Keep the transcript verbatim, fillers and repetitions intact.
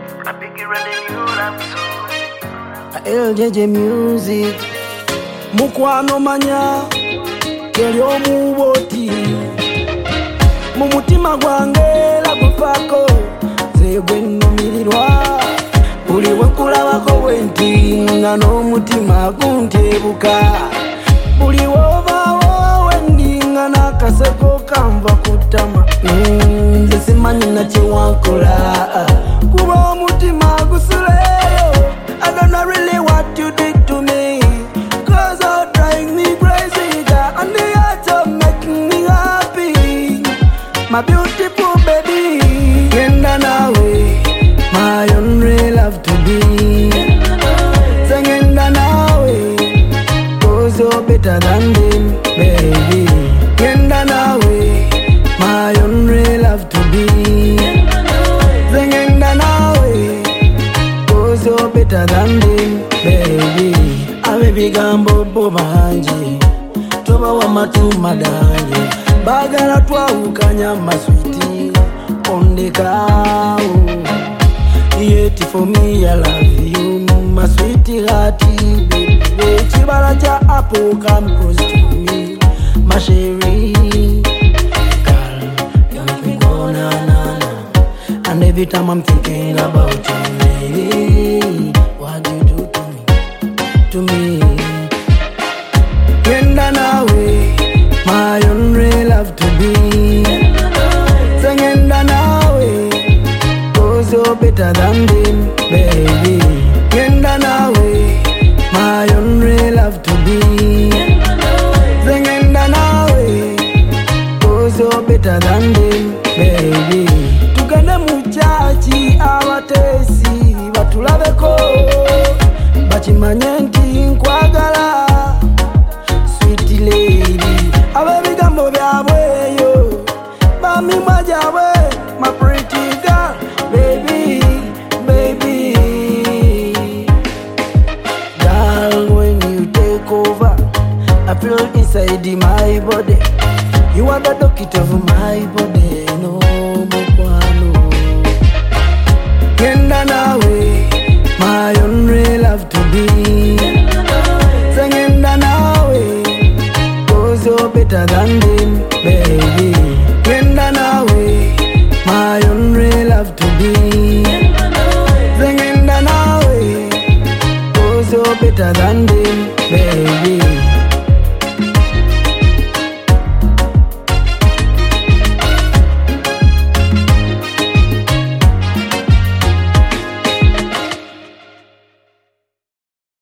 I pick it ready new love song. L J J Music. Mukwano manya keri omuboti mumutima gwange lagupako zegwe nnumirirwa buli wekulabako bwentinga n'omutima guntebuka buli wobaawo wendinga n'akaseko kanva kutama nze simanyi na kyewankola kuba omutima gusuleyo. I don't know really what you did to me, cause you're driving me crazy, girl, and the heart of making me happy. My beautiful baby, Genda nawe, my only love to be. Genda nawe, cause you're better than them, baby. Genda nawe, my only love to be. Genda nawe, cause you're better than them, baby. Abe bigambo bo banje toba wa matuma danje bagala twawukanya maswiti ondekao. Yet for me I love you, my sweetie hearty baby. Chibala cha apple come close to me, my sherry girl, you make me go na na na. And every time I'm thinking about you, lady, what do you do to me, to me? Genda nawe, my only love to be. Genda nawe, cause you're better than them, baby. Genda nawe, my only love to be. Genda nawe, cause you're better than them, baby. Tugende muchachi abatesi batulabeko bachimanye nti nkwagala sweet lady. Abe bigambo byabweyo bami mwajabwe, my pretty girl, baby, baby. Girl, when you take over, I feel inside my body. You are the doctor of my body, no mukwano. Genda nawe, my only love to be. Genda nawe, cause you're better than them, baby. Genda nawe, my only love to be. Genda nawe, cause you're better than them.